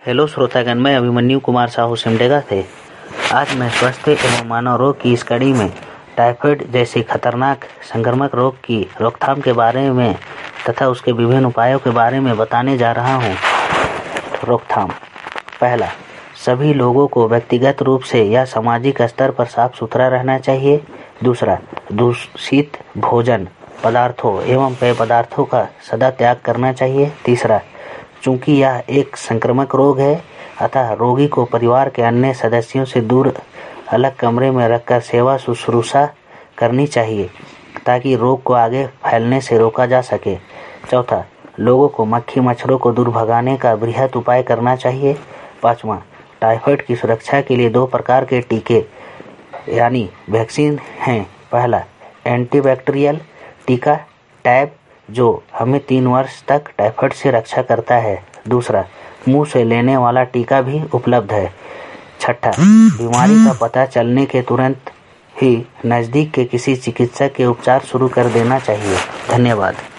Hello श्रोतागण, मैं अभिमन्यु कुमार साहू सिमडेगा से। आज मैं स्वास्थ्य एवं मानव रोग की इस कड़ी में टाइफाइड जैसे खतरनाक संक्रामक रोग की रोकथाम के बारे में तथा उसके विभिन्न उपायों के बारे में बताने जा रहा हूँ। रोकथाम। पहला, सभी लोगों को व्यक्तिगत रूप से या सामाजिक स्तर पर साफ सुथरा रहना चाहिए। दूसरा, दूषित भोजन पदार्थों एवं पेय पदार्थों का सदा त्याग करना चाहिए। तीसरा, चूंकि यह एक संक्रामक रोग है अतः रोगी को परिवार के अन्य सदस्यों से दूर अलग कमरे में रखकर सेवा शुश्रूषा करनी चाहिए ताकि रोग को आगे फैलने से रोका जा सके। चौथा, लोगों को मक्खी मच्छरों को दूर भगाने का बृहत उपाय करना चाहिए। पांचवा, टाइफाइड की सुरक्षा के लिए 2 प्रकार के टीके यानी वैक्सीन हैं। पहला, एंटीबैक्टीरियल टीका टैब जो हमें 3 वर्ष तक टाइफाइड से रक्षा करता है। दूसरा, मुंह से लेने वाला टीका भी उपलब्ध है। छठा, बीमारी का पता चलने के तुरंत ही नज़दीक के किसी चिकित्सक के उपचार शुरू कर देना चाहिए। धन्यवाद।